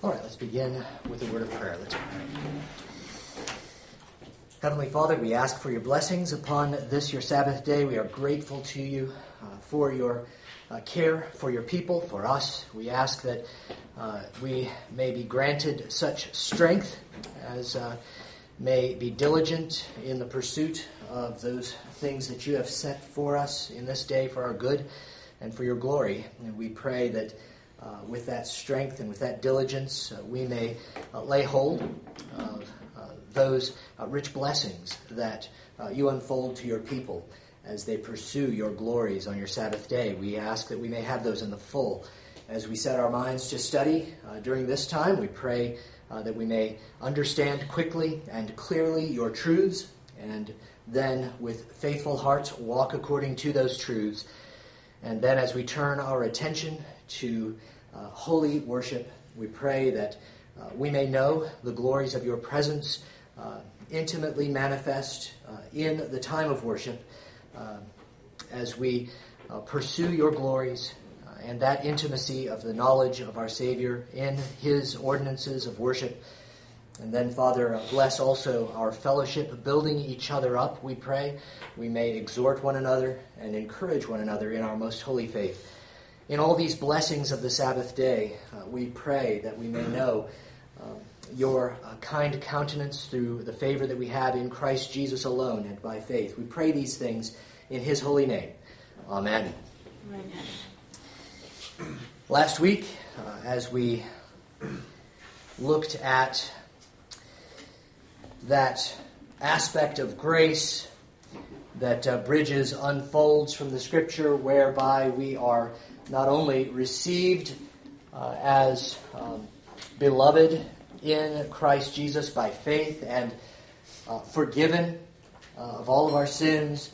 All right, let's begin with a word of prayer. Let's pray. Heavenly Father, we ask for your blessings upon this, your Sabbath day. We are grateful to you for your care for your people, for us. We ask that we may be granted such strength as may be diligent in the pursuit of those things that you have set for us in this day for our good and for your glory. And we pray that with that strength and with that diligence, we may lay hold of those rich blessings that you unfold to your people as they pursue your glories on your Sabbath day. We ask that we may have those in the full. As we set our minds to study during this time, we pray that we may understand quickly and clearly your truths, and then with faithful hearts walk according to those truths. And then as we turn our attention to holy worship, we pray that we may know the glories of your presence intimately manifest in the time of worship as we pursue your glories and that intimacy of the knowledge of our Savior in his ordinances of worship. And then, Father, bless also our fellowship, building each other up, we pray. We may exhort one another and encourage one another in our most holy faith. In all these blessings of the Sabbath day, we pray that we may know your kind countenance through the favor that we have in Christ Jesus alone and by faith. We pray these things in his holy name. Amen. Amen. Last week, as we looked at that aspect of grace that Bridges unfolds from the Scripture, whereby we are not only received as beloved in Christ Jesus by faith and forgiven of all of our sins,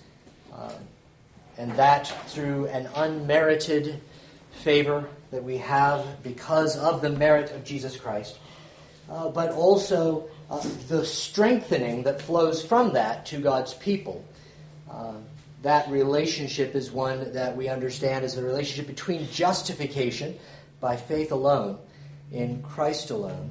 and that through an unmerited favor that we have because of the merit of Jesus Christ, but also the strengthening that flows from that to God's people. That relationship is one that we understand as the relationship between justification by faith alone, in Christ alone,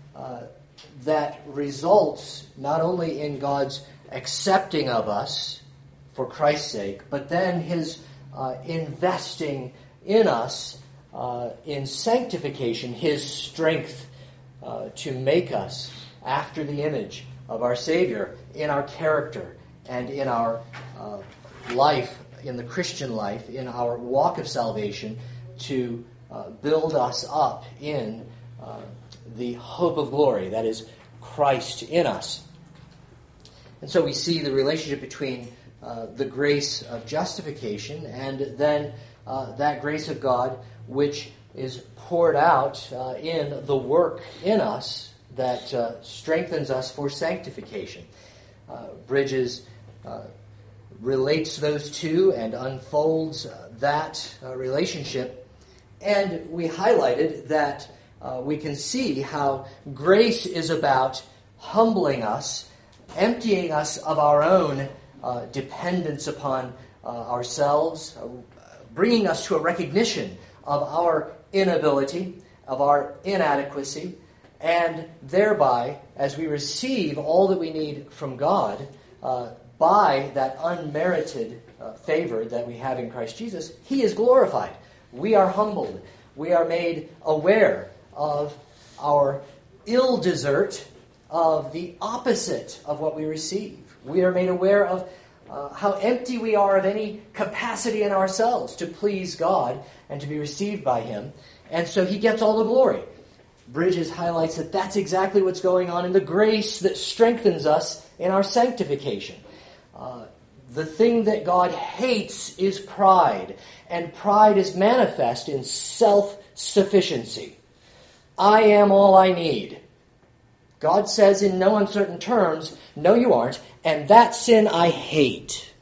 that results not only in God's accepting of us for Christ's sake, but then his investing in us in sanctification, his strength to make us after the image of our Savior in our character and in our life, in the Christian life, in our walk of salvation, to build us up in the hope of glory, that is, Christ in us. And so we see the relationship between the grace of justification and then that grace of God which is poured out in the work in us that strengthens us for sanctification. Bridges relates those two and unfolds that relationship. And we highlighted that we can see how grace is about humbling us, emptying us of our own dependence upon ourselves, bringing us to a recognition of our inability, of our inadequacy, and thereby, as we receive all that we need from God, by that unmerited favor that we have in Christ Jesus, he is glorified. We are humbled. We are made aware of our ill desert, of the opposite of what we receive. We are made aware of how empty we are of any capacity in ourselves to please God and to be received by him. And so he gets all the glory. Bridges highlights that that's exactly what's going on in the grace that strengthens us in our sanctification. The thing that God hates is pride, and pride is manifest in self-sufficiency. I am all I need. God says in no uncertain terms, no you aren't, and that sin I hate.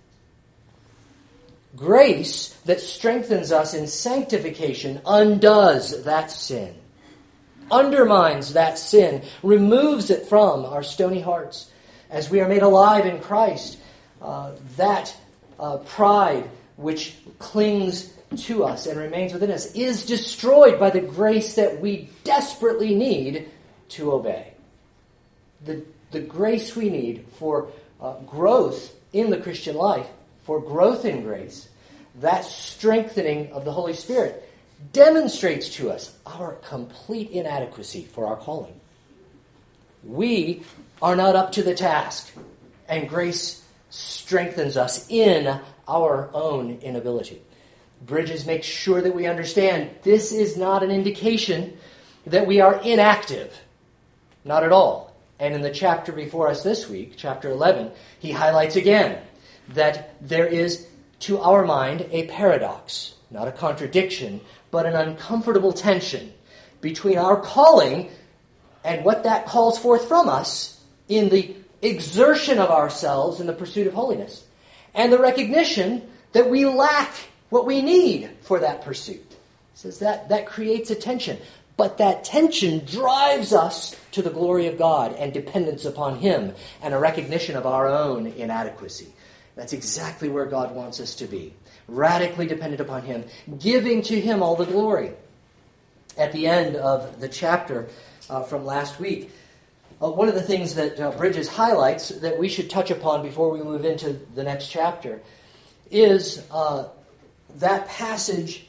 Grace that strengthens us in sanctification undoes that sin, undermines that sin, removes it from our stony hearts. As we are made alive in Christ, that pride which clings to us and remains within us is destroyed by the grace that we desperately need to obey. The grace we need for growth in the Christian life, for growth in grace, that strengthening of the Holy Spirit demonstrates to us our complete inadequacy for our calling. We are not up to the task, and grace strengthens us in our own inability. Bridges makes sure that we understand this is not an indication that we are inactive. Not at all. And in the chapter before us this week, chapter 11, he highlights again that there is, to our mind, a paradox, not a contradiction, but an uncomfortable tension between our calling and what that calls forth from us in the exertion of ourselves in the pursuit of holiness, and the recognition that we lack what we need for that pursuit. He says that creates a tension. But that tension drives us to the glory of God and dependence upon Him and a recognition of our own inadequacy. That's exactly where God wants us to be. Radically dependent upon Him, giving to Him all the glory. At the end of the chapter from last week, one of the things that Bridges highlights that we should touch upon before we move into the next chapter is that passage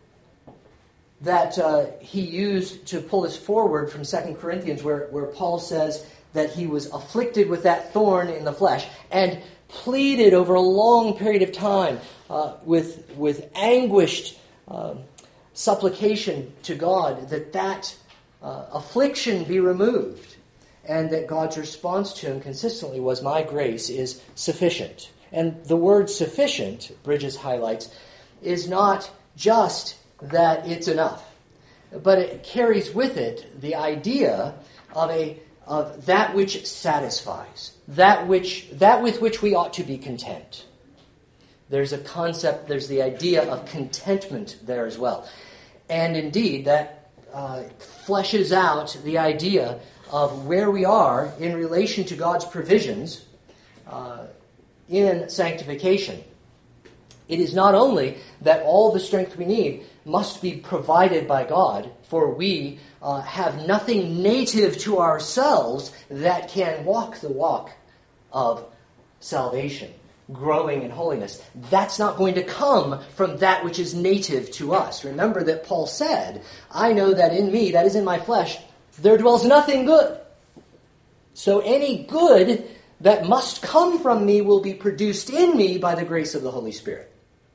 that he used to pull us forward from 2 Corinthians, where Paul says that he was afflicted with that thorn in the flesh and pleaded over a long period of time with anguished supplication to God that affliction be removed, and that God's response to him consistently was, "My grace is sufficient." And the word sufficient, Bridges highlights, is not just that it's enough, but it carries with it the idea of that which satisfies, that with which we ought to be content. There's a concept, there's the idea of contentment there as well. And indeed, that fleshes out the idea of where we are in relation to God's provisions in sanctification. It is not only that all the strength we need must be provided by God, for we have nothing native to ourselves that can walk the walk of salvation, growing in holiness. That's not going to come from that which is native to us. Remember that Paul said, "I know that in me, that is in my flesh, there dwells nothing good." So any good that must come from me will be produced in me by the grace of the Holy Spirit.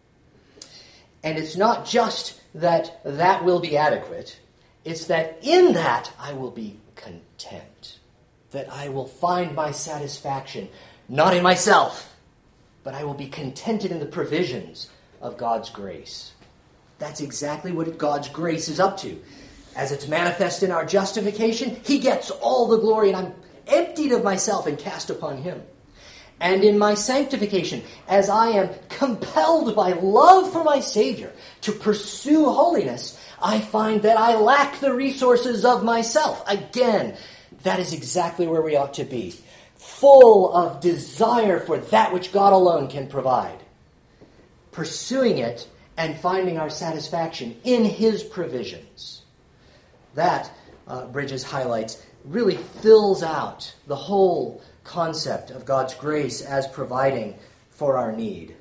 And it's not just that will be adequate. It's that in that I will be content. That I will find my satisfaction, not in myself, but I will be contented in the provisions of God's grace. That's exactly what God's grace is up to. As it's manifest in our justification, He gets all the glory, and I'm emptied of myself and cast upon Him. And in my sanctification, as I am compelled by love for my Savior to pursue holiness, I find that I lack the resources of myself. Again, that is exactly where we ought to be. Full of desire for that which God alone can provide. Pursuing it and finding our satisfaction in His provisions. That, Bridges highlights, really fills out the whole concept of God's grace as providing for our need.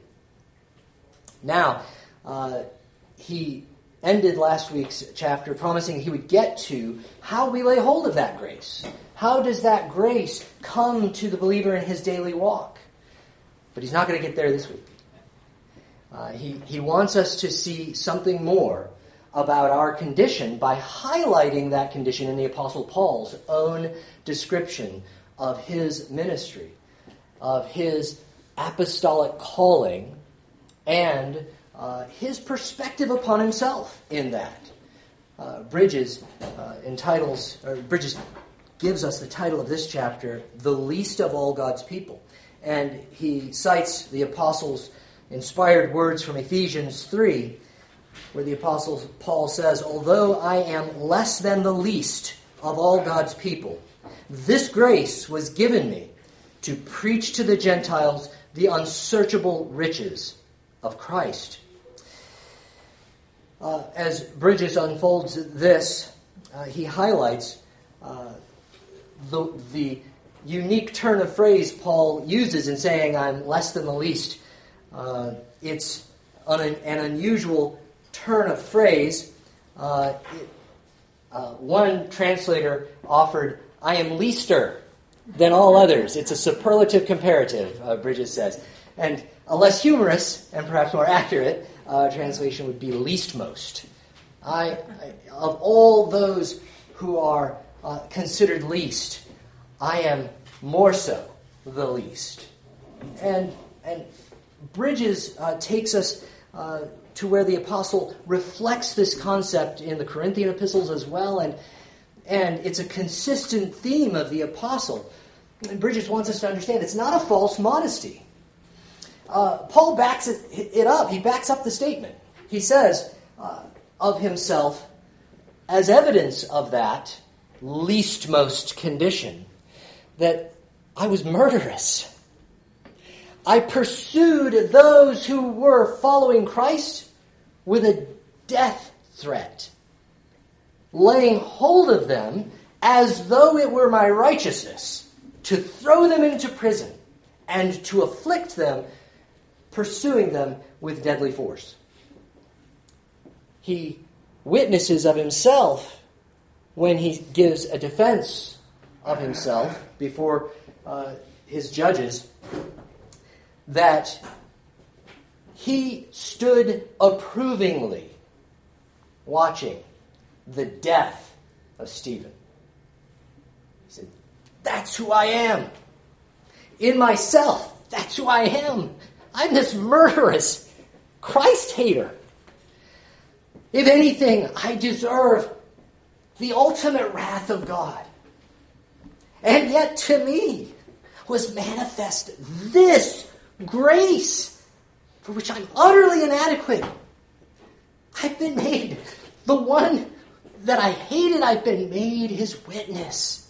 Now, he ended last week's chapter promising he would get to how we lay hold of that grace. How does that grace come to the believer in his daily walk? But he's not going to get there this week. He wants us to see something more about our condition by highlighting that condition in the Apostle Paul's own description of his ministry, of his apostolic calling, and his perspective upon himself in that. Bridges gives us the title of this chapter, "The Least of All God's People." And he cites the Apostle's inspired words from Ephesians 3, where the Apostle Paul says, "Although I am less than the least of all God's people, this grace was given me to preach to the Gentiles the unsearchable riches of Christ." as Bridges unfolds this, he highlights the unique turn of phrase Paul uses in saying, I'm less than the least. It's an unusual turn of phrase. One translator offered, I am leaster than all others. It's a superlative comparative, Bridges says. And a less humorous and perhaps more accurate translation would be least most. Of all those who are considered least, I am more so the least. And Bridges takes us to where the apostle reflects this concept in the Corinthian epistles as well, and it's a consistent theme of the apostle. And Bridges wants us to understand it's not a false modesty. Paul backs it up. He backs up the statement. He says of himself, as evidence of that leastmost condition, that I was murderous. I pursued those who were following Christ with a death threat, laying hold of them as though it were my righteousness, to throw them into prison and to afflict them, pursuing them with deadly force. He witnesses of himself when he gives a defense of himself before his judges, that he stood approvingly watching the death of Stephen. He said, that's who I am. In myself, that's who I am. I'm this murderous Christ hater. If anything, I deserve the ultimate wrath of God. And yet to me was manifest this grace for which I'm utterly inadequate. I've been made the one that I hated. I've been made his witness.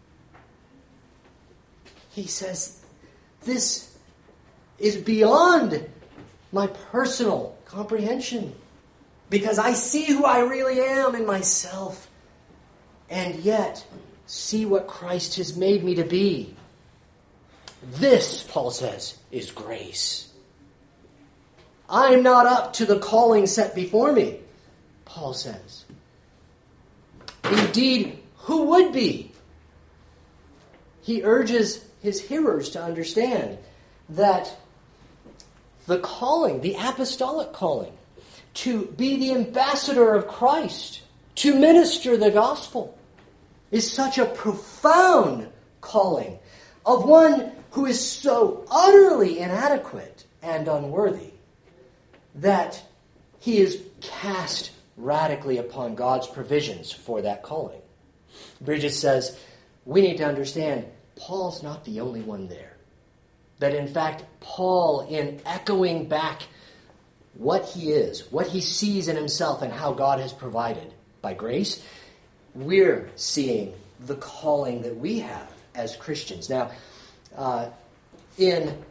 He says, this is beyond my personal comprehension, because I see who I really am in myself, and yet see what Christ has made me to be. This, Paul says, is grace. I'm not up to the calling set before me, Paul says. Indeed, who would be? He urges his hearers to understand that the calling, the apostolic calling, to be the ambassador of Christ, to minister the gospel, is such a profound calling of one who is so utterly inadequate and unworthy that he is cast radically upon God's provisions for that calling. Bridges says, we need to understand Paul's not the only one there. That in fact, Paul, in echoing back what he is, what he sees in himself and how God has provided by grace, we're seeing the calling that we have as Christians. Now, in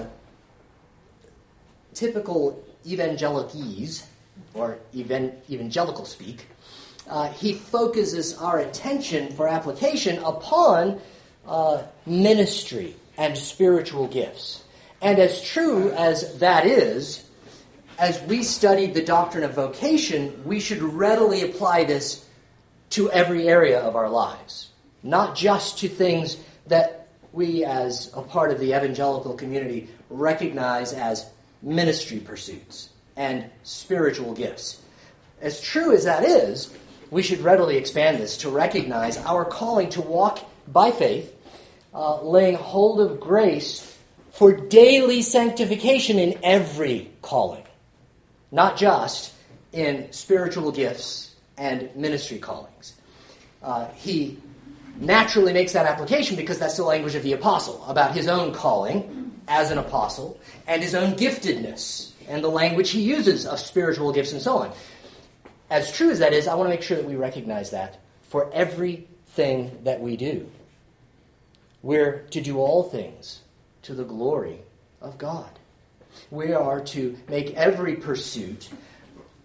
typical evangelicese, or evangelical speak, he focuses our attention for application upon ministry and spiritual gifts. And as true as that is, as we study the doctrine of vocation, we should readily apply this to every area of our lives, not just to things that we as a part of the evangelical community recognize as ministry pursuits and spiritual gifts. As true as that is, we should readily expand this to recognize our calling to walk by faith, laying hold of grace for daily sanctification in every calling, not just in spiritual gifts and ministry callings. He naturally makes that application because that's the language of the apostle, about his own calling as an apostle and his own giftedness and the language he uses of spiritual gifts and so on. As true as that is, I want to make sure that we recognize that for everything that we do. We're to do all things to the glory of God. We are to make every pursuit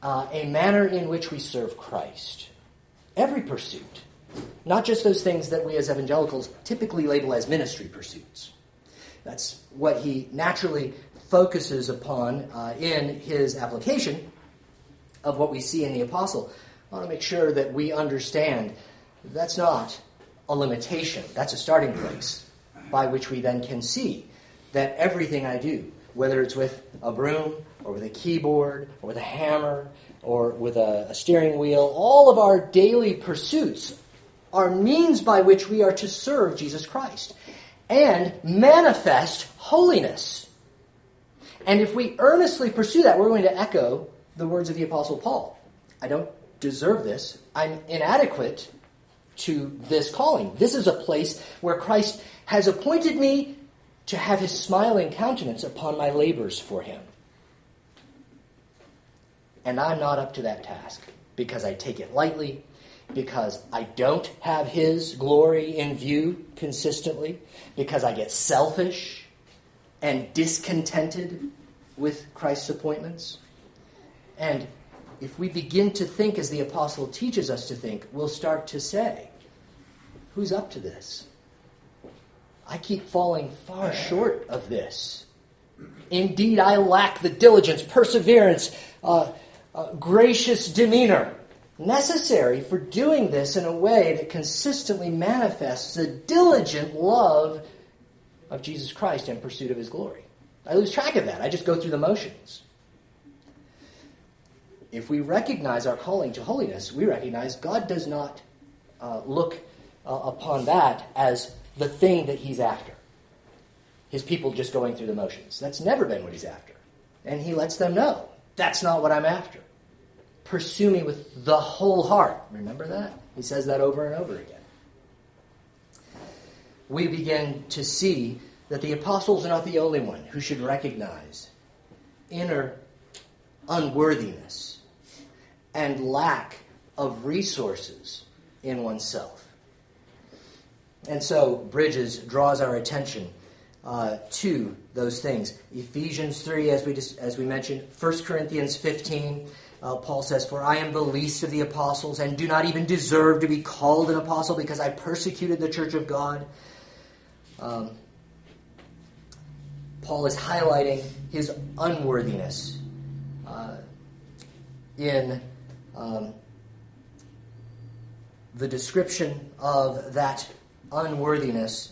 a manner in which we serve Christ. Every pursuit. Not just those things that we as evangelicals typically label as ministry pursuits. That's what he naturally focuses upon in his application of what we see in the apostle. I want to make sure that we understand that's not a limitation. That's a starting place by which we then can see that everything I do, whether it's with a broom or with a keyboard or with a hammer or with a steering wheel, all of our daily pursuits are means by which we are to serve Jesus Christ and manifest holiness. And if we earnestly pursue that, we're going to echo the words of the Apostle Paul. I don't deserve this. I'm inadequate to this calling. This is a place where Christ has appointed me to have his smiling countenance upon my labors for him. And I'm not up to that task because I take it lightly, because I don't have his glory in view consistently, because I get selfish and discontented with Christ's appointments. And if we begin to think as the apostle teaches us to think, we'll start to say, who's up to this? I keep falling far short of this. Indeed, I lack the diligence, perseverance, gracious demeanor necessary for doing this in a way that consistently manifests the diligent love of Jesus Christ in pursuit of his glory. I lose track of that. I just go through the motions. If we recognize our calling to holiness, we recognize God does not look upon that as the thing that he's after. His people just going through the motions. That's never been what he's after. And he lets them know, that's not what I'm after. Pursue me with the whole heart. Remember that? He says that over and over again. We begin to see that the apostles are not the only one who should recognize inner unworthiness and lack of resources in oneself. And so Bridges draws our attention to those things. Ephesians 3, as we mentioned, 1 Corinthians 15, Paul says, "For I am the least of the apostles and do not even deserve to be called an apostle because I persecuted the church of God." Paul is highlighting his unworthiness in the description of that unworthiness.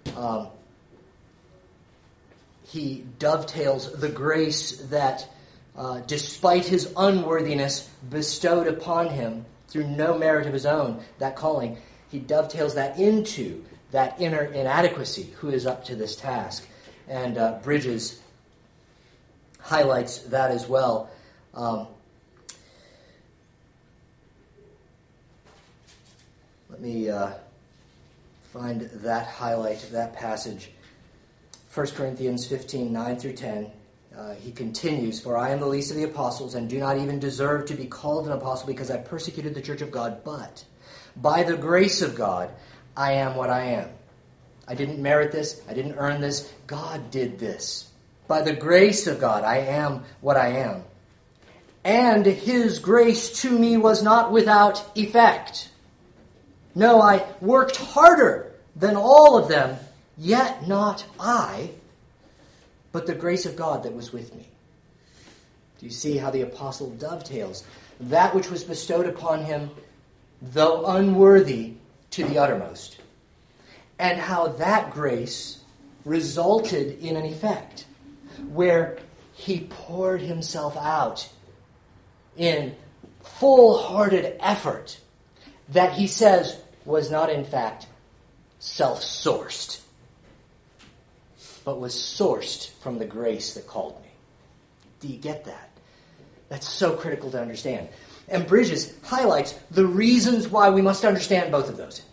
He dovetails the grace that, despite his unworthiness, bestowed upon him through no merit of his own, that calling. He dovetails that into that inner inadequacy, who is up to this task. And Bridges highlights that as well. Let me find that highlight, that passage. 1 Corinthians 15, 9 through 10. He continues, "For I am the least of the apostles and do not even deserve to be called an apostle because I persecuted the church of God. But by the grace of God, I am what I am." I didn't merit this. I didn't earn this. God did this. By the grace of God, I am what I am. And his grace to me was not without effect. No, I worked harder than all of them, yet not I, but the grace of God that was with me. Do you see how the apostle dovetails that which was bestowed upon him, though unworthy, to the uttermost? And how that grace resulted in an effect where he poured himself out in full-hearted effort that he says was not in fact self-sourced, but was sourced from the grace that called me. Do you get that? That's so critical to understand. And Bridges highlights the reasons why we must understand both of those.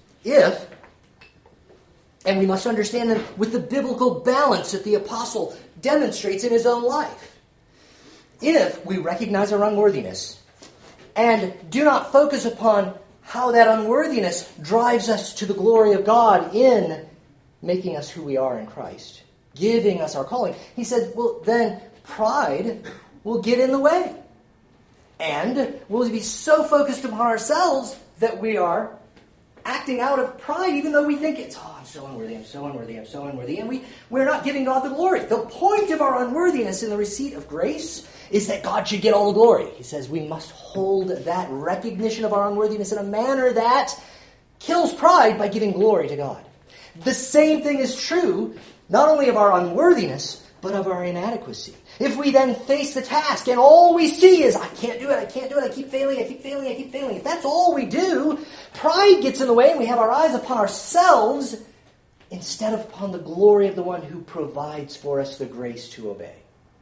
And we must understand them with the biblical balance that the apostle demonstrates in his own life. If we recognize our unworthiness and do not focus upon how that unworthiness drives us to the glory of God in making us who we are in Christ, giving us our calling, he said, well, then pride will get in the way. And we'll be so focused upon ourselves that we are acting out of pride, even though we think it's, I'm so unworthy, I'm so unworthy, I'm so unworthy. And we're not giving God the glory. The point of our unworthiness in the receipt of grace is that God should get all the glory. He says we must hold that recognition of our unworthiness in a manner that kills pride by giving glory to God. The same thing is true not only of our unworthiness, but of our inadequacy. If we then face the task and all we see is, I can't do it, I can't do it, I keep failing, I keep failing, I keep failing. If that's all we do, pride gets in the way and we have our eyes upon ourselves instead of upon the glory of the one who provides for us the grace to obey.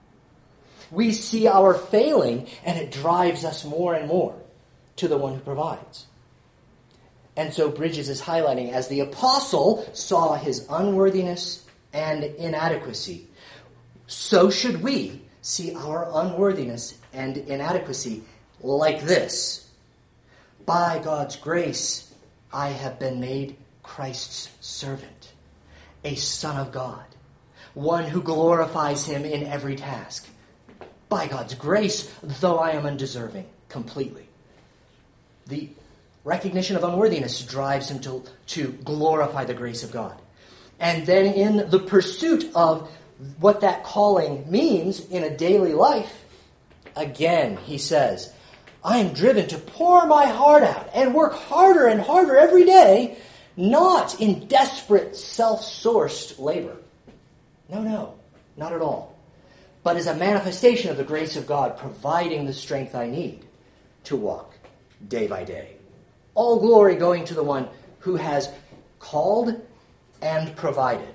We see our failing and it drives us more and more to the one who provides. And so Bridges is highlighting, as the apostle saw his unworthiness and inadequacy, so should we see our unworthiness and inadequacy like this. By God's grace, I have been made Christ's servant, a son of God, one who glorifies him in every task. By God's grace, though I am undeserving, completely. The recognition of unworthiness drives him to glorify the grace of God. And then in the pursuit of what that calling means in a daily life, again, he says, I am driven to pour my heart out and work harder and harder every day, not in desperate, self-sourced labor. No, not at all. But as a manifestation of the grace of God providing the strength I need to walk day by day. All glory going to the one who has called and provided.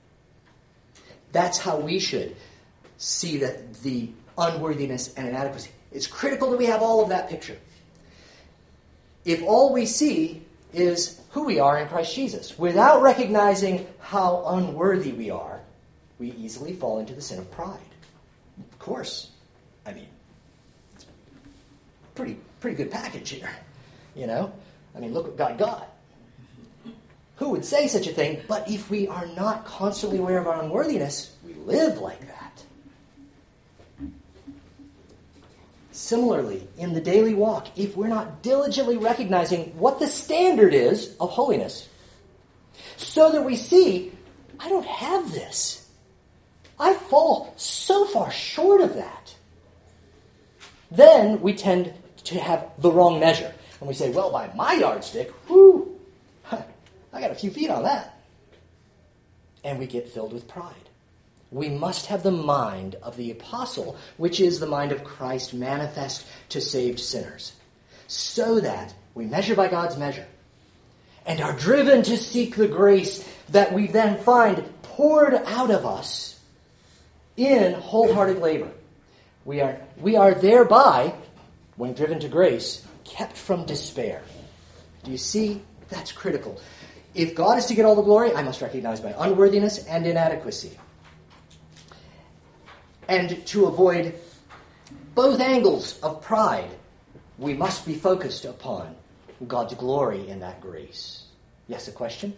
That's how we should see the unworthiness and inadequacy. It's critical that we have all of that picture. If all we see is who we are in Christ Jesus, without recognizing how unworthy we are, we easily fall into the sin of pride. Of course. I mean, it's a pretty good package here. You know? I mean, look what God got. Who would say such a thing? But if we are not constantly aware of our unworthiness, we live like that. Similarly, in the daily walk, if we're not diligently recognizing what the standard is of holiness, so that we see, I don't have this. I fall so far short of that. Then we tend to have the wrong measure. And we say, well, by my yardstick, whoo, I got a few feet on that. And we get filled with pride. We must have the mind of the apostle, which is the mind of Christ manifest to saved sinners, so that we measure by God's measure and are driven to seek the grace that we then find poured out of us in wholehearted labor. We are thereby, when driven to grace, kept from despair. Do you see? That's critical. If God is to get all the glory, I must recognize my unworthiness and inadequacy. And to avoid both angles of pride, we must be focused upon God's glory in that grace. Yes, a question?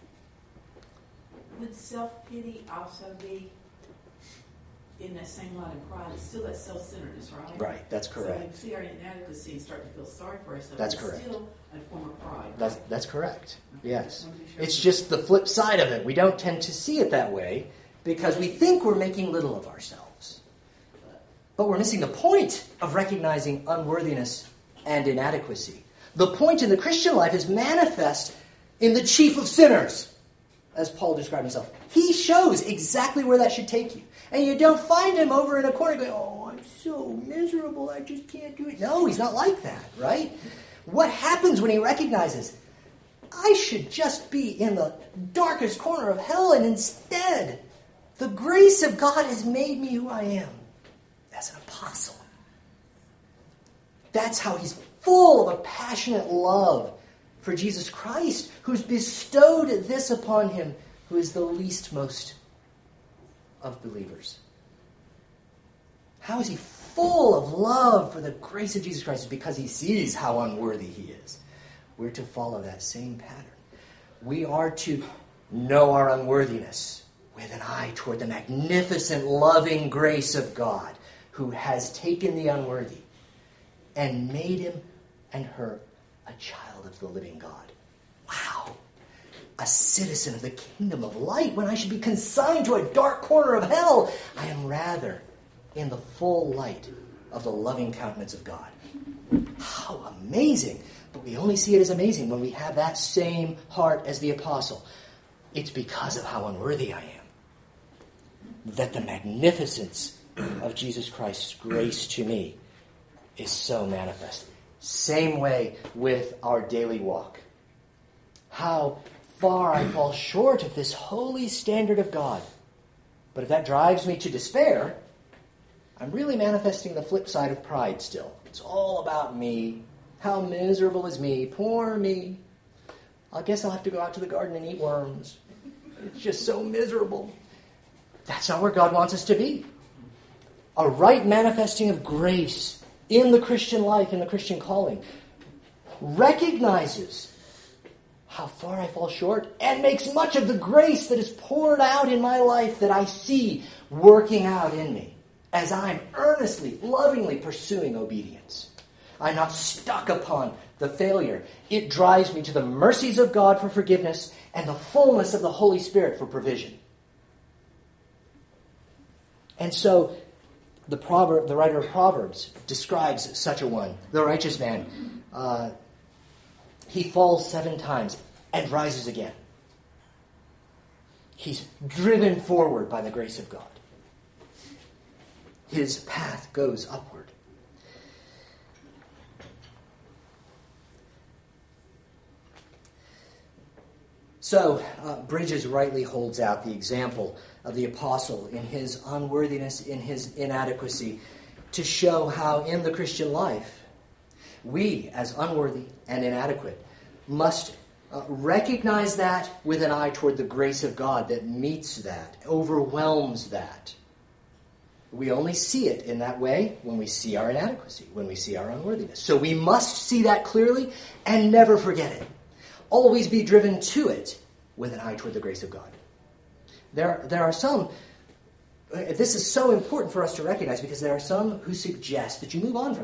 Would self-pity also be in that same line of pride? It's still that self-centeredness, right? Right, that's correct. So when we see our inadequacy and start to feel sorry for ourselves, that's it's correct. Still a form of pride. That's correct. Yes. It's just the flip side of it. We don't tend to see it that way because we think we're making little of ourselves. But we're missing the point of recognizing unworthiness and inadequacy. The point in the Christian life is manifest in the chief of sinners, as Paul described himself. He shows exactly where that should take you. And you don't find him over in a corner going, oh, I'm so miserable, I just can't do it. No, he's not like that, right? What happens when he recognizes, I should just be in the darkest corner of hell, and instead, the grace of God has made me who I am as an apostle. That's how he's full of a passionate love for Jesus Christ, who's bestowed this upon him, who is the least most of believers. How is he full of love for the grace of Jesus Christ? Because he sees how unworthy he is. We're to follow that same pattern. We are to know our unworthiness with an eye toward the magnificent, loving grace of God, who has taken the unworthy and made him and her a child of the living God. Wow! A citizen of the kingdom of light, when I should be consigned to a dark corner of hell, I am rather in the full light of the loving countenance of God. How amazing! But we only see it as amazing when we have that same heart as the apostle. It's because of how unworthy I am that the magnificence of Jesus Christ's grace to me is so manifest. Same way with our daily walk. How far I fall short of this holy standard of God. But if that drives me to despair, I'm really manifesting the flip side of pride still. It's all about me. How miserable is me? Poor me. I guess I'll have to go out to the garden and eat worms. It's just so miserable. That's not where God wants us to be. A right manifesting of grace in the Christian life, in the Christian calling, recognizes how far I fall short and makes much of the grace that is poured out in my life that I see working out in me as I'm earnestly, lovingly pursuing obedience. I'm not stuck upon the failure. It drives me to the mercies of God for forgiveness and the fullness of the Holy Spirit for provision. And so the writer of Proverbs describes such a one. The righteous man, he falls 7 times and rises again. He's driven forward by the grace of God. His path goes upward. So, Bridges rightly holds out the example of the apostle in his unworthiness, in his inadequacy, to show how in the Christian life, we, as unworthy and inadequate, must recognize that with an eye toward the grace of God that meets that, overwhelms that. We only see it in that way when we see our inadequacy, when we see our unworthiness. So we must see that clearly and never forget it. Always be driven to it with an eye toward the grace of God. There are some, this is so important for us to recognize because there are some who suggest that you move on from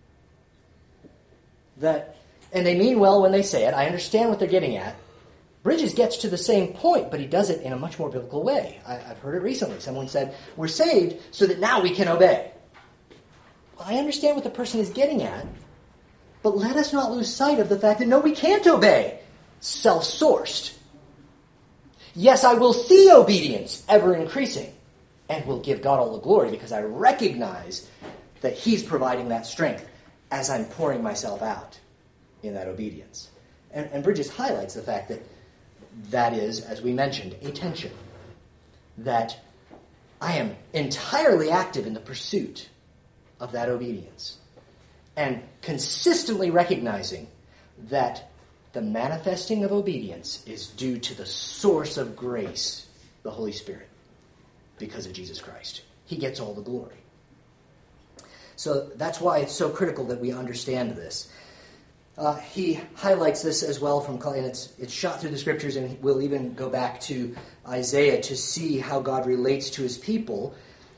that. And they mean well when they say it. I understand what they're getting at. Bridges gets to the same point, but he does it in a much more biblical way. I've heard it recently. Someone said, we're saved so that now we can obey. Well, I understand what the person is getting at, but let us not lose sight of the fact that no, we can't obey. Self-sourced. Yes, I will see obedience ever increasing and will give God all the glory because I recognize that he's providing that strength as I'm pouring myself out in that obedience. And Bridges highlights the fact that is, as we mentioned, a tension. That I am entirely active in the pursuit of that obedience and consistently recognizing that the manifesting of obedience is due to the source of grace, the Holy Spirit, because of Jesus Christ. He gets all the glory. So that's why it's so critical that we understand this. He highlights this as well and it's shot through the scriptures, and we'll even go back to Isaiah to see how God relates to his people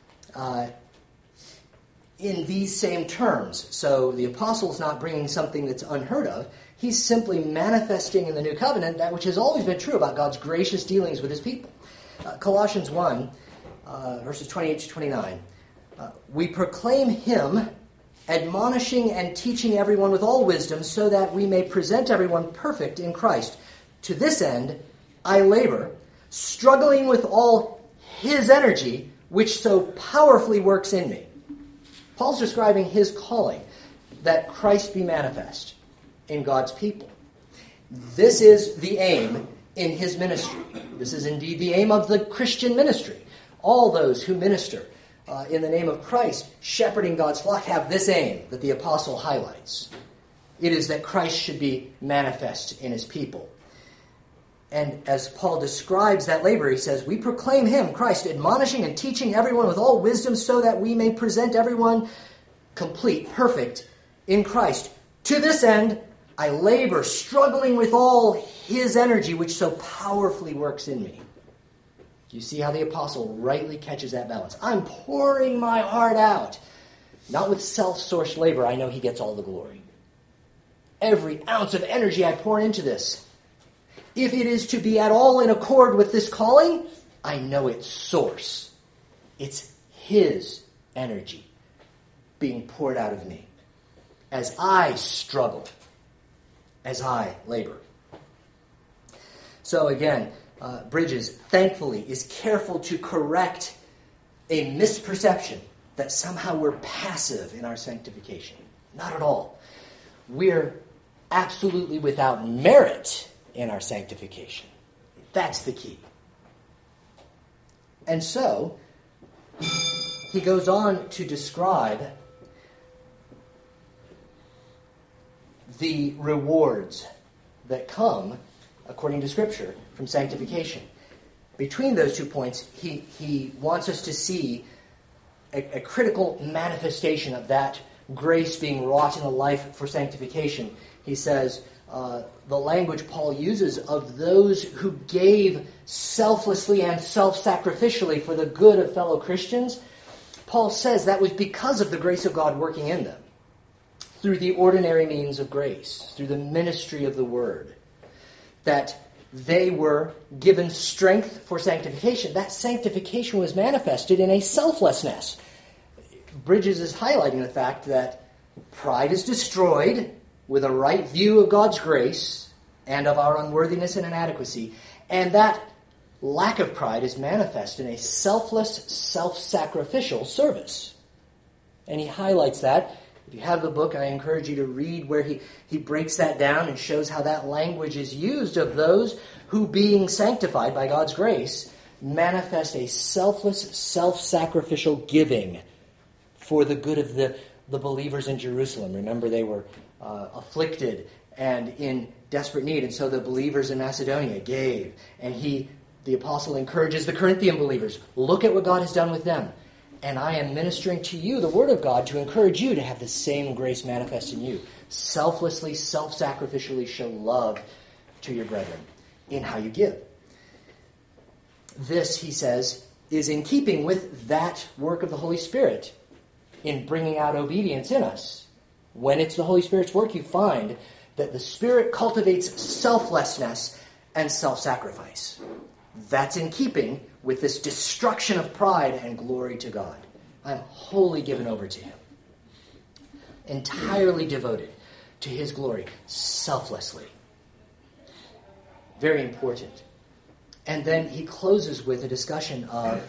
in these same terms. So the apostle's not bringing something that's unheard of. He's simply manifesting in the new covenant that which has always been true about God's gracious dealings with his people. Colossians 1, verses 28 to 29. We proclaim him, admonishing and teaching everyone with all wisdom, so that we may present everyone perfect in Christ. To this end, I labor, struggling with all his energy, which so powerfully works in me. Paul's describing his calling, that Christ be manifest in God's people. This is the aim in his ministry. This is indeed the aim of the Christian ministry. All those who minister in the name of Christ, shepherding God's flock, have this aim that the apostle highlights. It is that Christ should be manifest in his people. And as Paul describes that labor, he says, we proclaim him, Christ, admonishing and teaching everyone with all wisdom, so that we may present everyone complete, perfect in Christ. To this end, I labor, struggling with all his energy, which so powerfully works in me. You see how the apostle rightly catches that balance. I'm pouring my heart out not with self-sourced labor. I know he gets all the glory. Every ounce of energy I pour into this, if it is to be at all in accord with this calling, I know its source. It's his energy being poured out of me as I struggle, as I labor. So again, Bridges, thankfully, is careful to correct a misperception that somehow we're passive in our sanctification. Not at all. We're absolutely without merit in our sanctification. That's the key. And so, he goes on to describe the rewards that come, according to Scripture, from sanctification. Between those 2 points, he wants us to see a critical manifestation of that grace being wrought in a life for sanctification. He says, the language Paul uses of those who gave selflessly and self-sacrificially for the good of fellow Christians, Paul says that was because of the grace of God working in them, through the ordinary means of grace, through the ministry of the word, that they were given strength for sanctification. That sanctification was manifested in a selflessness. Bridges is highlighting the fact that pride is destroyed with a right view of God's grace and of our unworthiness and inadequacy, and that lack of pride is manifest in a selfless, self-sacrificial service. And he highlights that. If you have the book, I encourage you to read where he breaks that down and shows how that language is used of those who, being sanctified by God's grace, manifest a selfless, self-sacrificial giving for the good of the believers in Jerusalem. Remember, they were afflicted and in desperate need, and so the believers in Macedonia gave. And the apostle encourages the Corinthian believers, look at what God has done with them. And I am ministering to you the word of God to encourage you to have the same grace manifest in you. Selflessly, self-sacrificially show love to your brethren in how you give. This, he says, is in keeping with that work of the Holy Spirit in bringing out obedience in us. When it's the Holy Spirit's work, you find that the Spirit cultivates selflessness and self-sacrifice. That's in keeping with this destruction of pride and glory to God. I'm wholly given over to him. Entirely devoted to his glory, selflessly. Very important. And then he closes with a discussion of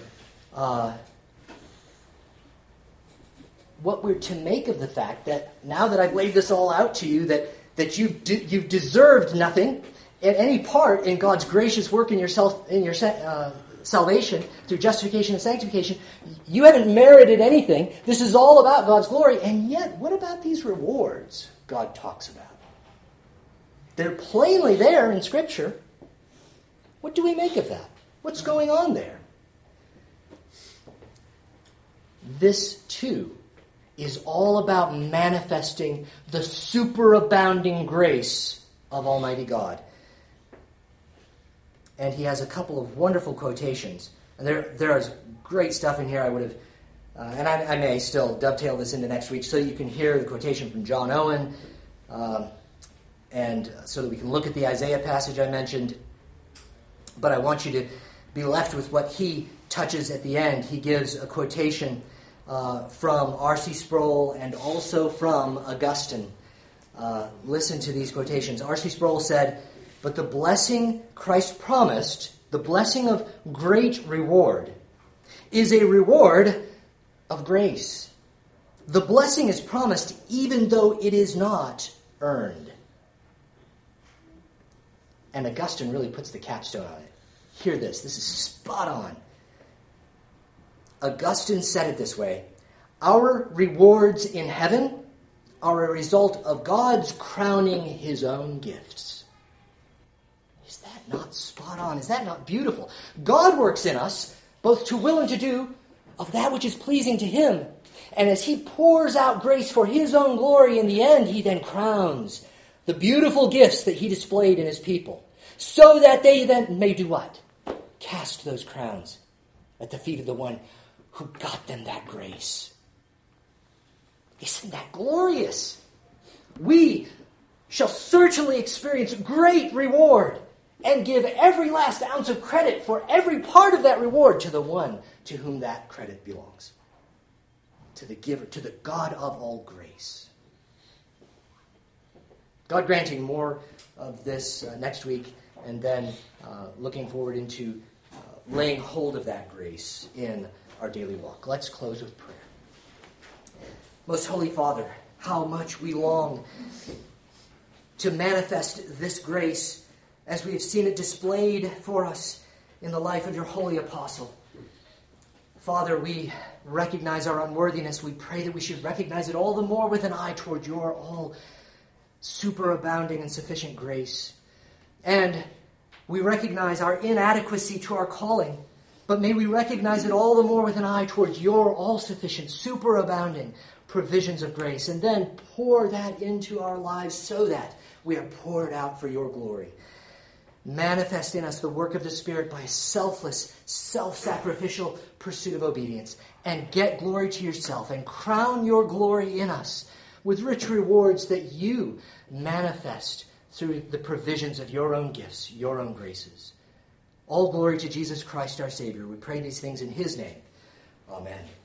what we're to make of the fact that now that I've laid this all out to you, that you've deserved nothing at any part in God's gracious work in your salvation through justification and sanctification. You haven't merited anything. This is all about God's glory. And yet, what about these rewards God talks about? They're plainly there in Scripture. What do we make of that? What's going on there? This, too, is all about manifesting the superabounding grace of Almighty God. And he has a couple of wonderful quotations. And there is great stuff in here. I would have, and I may still dovetail this into next week so you can hear the quotation from John Owen, and so that we can look at the Isaiah passage I mentioned. But I want you to be left with what he touches at the end. He gives a quotation from R.C. Sproul and also from Augustine. Listen to these quotations. R.C. Sproul said, "But the blessing Christ promised, the blessing of great reward, is a reward of grace. The blessing is promised even though it is not earned." And Augustine really puts the capstone on it. Hear this. This is spot on. Augustine said it this way: "Our rewards in heaven are a result of God's crowning his own gifts." Is that not spot on? Is that not beautiful? God works in us both to will and to do of that which is pleasing to him. And as he pours out grace for his own glory in the end, he then crowns the beautiful gifts that he displayed in his people, so that they then may do what? Cast those crowns at the feet of the one who got them that grace. Isn't that glorious? We shall certainly experience great reward and give every last ounce of credit for every part of that reward to the one to whom that credit belongs. To the giver, to the God of all grace. God granting more of this next week, and then looking forward into laying hold of that grace in our daily walk. Let's close with prayer. Most Holy Father, how much we long to manifest this grace as we have seen it displayed for us in the life of your holy apostle. Father, we recognize our unworthiness. We pray that we should recognize it all the more with an eye toward your all superabounding and sufficient grace. And we recognize our inadequacy to our calling, but may we recognize it all the more with an eye towards your all-sufficient, superabounding provisions of grace, and then pour that into our lives so that we are poured out for your glory. Manifest in us the work of the Spirit by a selfless, self-sacrificial pursuit of obedience, and get glory to yourself, and crown your glory in us with rich rewards that you manifest through the provisions of your own gifts, your own graces. All glory to Jesus Christ our Savior. We pray these things in his name. Amen.